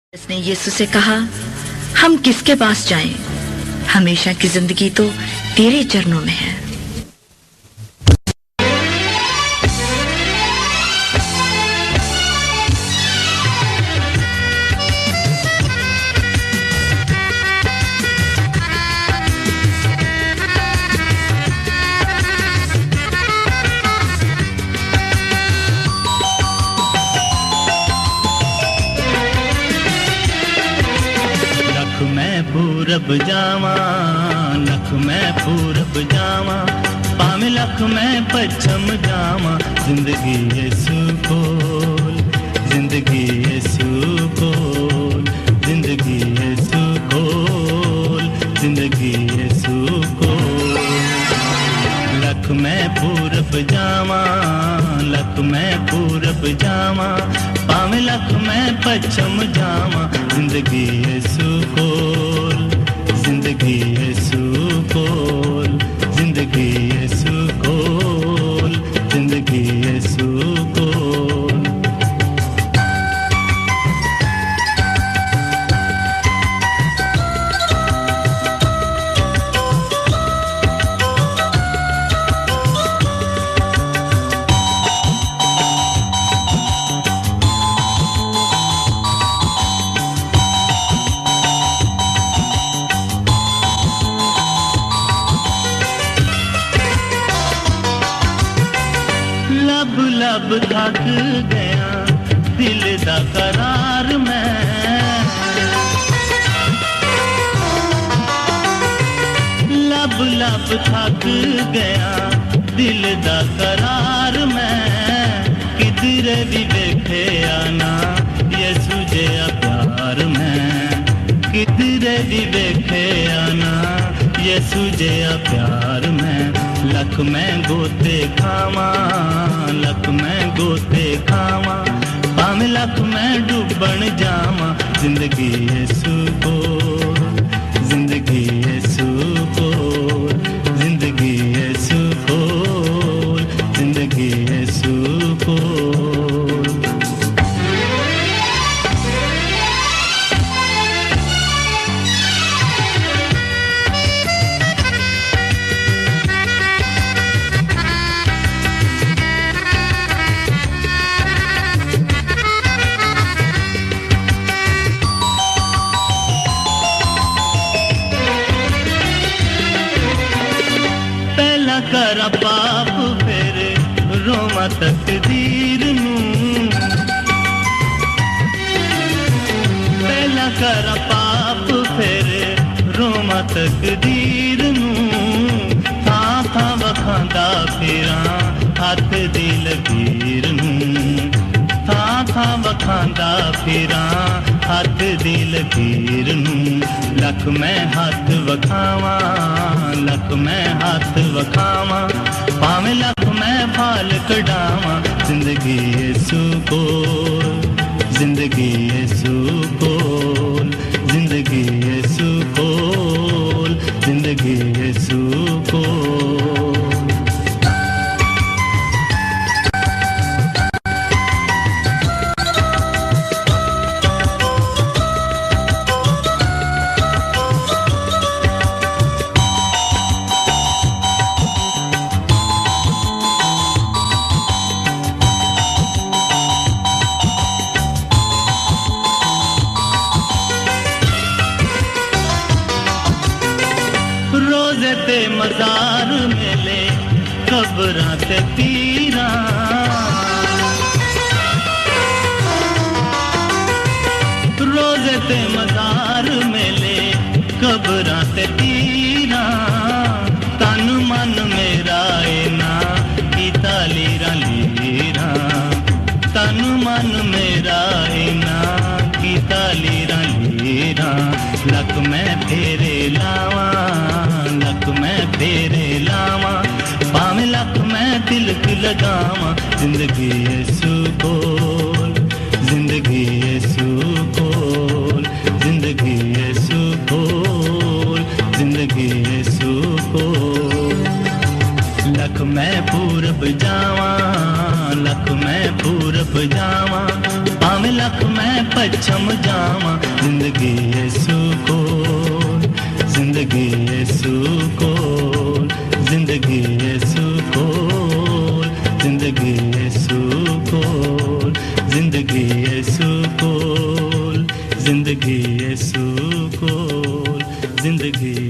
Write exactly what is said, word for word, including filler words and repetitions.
उसने यीशु से कहा, हम किसके पास जाएं? हमेशा की जिंदगी तो तेरे चरणों में है। पूरब जावा लख मैं पूरब जावा पावे लख मैं पश्चिम जावा जिंदगी यीशु कोल जिंदगी यीशु कोल जिंदगी यीशु कोल जिंदगी यीशु कोल लख मैं पूरब जावा लख मैं पूरब जावा पावे लख मैं पश्चिम जावा जिंदगी यीशु कोल जिंदगी यीशु कोल जिंदगी यीशु कोल जिंदगी यीशु कोल लब थक गया दिल दा करार मैं लब लब थक गया दिल दा करार मैं किधर भी देखे आना यीशु जिया प्यार मैं किधर भी देखे आना यीशु जिया प्यार मैं लख मैं गोते खावा लख मैं गोते खावा पावे लख मैं डूबन जावा जिंदगी यीशु कोल जिंदगी यीशु कोल जिंदगी यीशु कोल जिंदगी यीशु कोल कर पाप फिर रोमा तकदीर नूं पहला कर पाप फिर रोमा तकदीर नूं था था वखांदा फिरा हथ दी लकीर नूं था था वखांदा फिरा हथ दी लकीर नूं लख मैं हाथ वखावा लख मैं हाथ वखावा पावे लख मैं फाल कढ़ावा जिंदगी यीशु कोल जिंदगी यीशु कोल जिंदगी यीशु कोल जिंदगी यीशु कोल रोज़े ते मज़ार मेले कब्रां ते पीरां रोज़े ते मज़ार मेले कब्रां ते पीरां तन मन मेरा ए ना कीता लीरां लीरां तन मन मेरा ए ना कीता लीरां लीरां लख मैं फेरे लावा लख मैं फेरे लावा पावे लख मैं तिलक लगावा जिंदगी यीशु कोल जिंदगी यीशु कोल जिंदगी यीशु कोल जिंदगी यीशु कोल लख मैं पूरब जावा लख मैं पूरब जावा पावे लख मैं पश्चिम जावा जिंदगी है सुकून, जिंदगी है सुकून, जिंदगी है सुकून, जिंदगी है सुकून, जिंदगी है सुकून, जिंदगी है सुकून, जिंदगी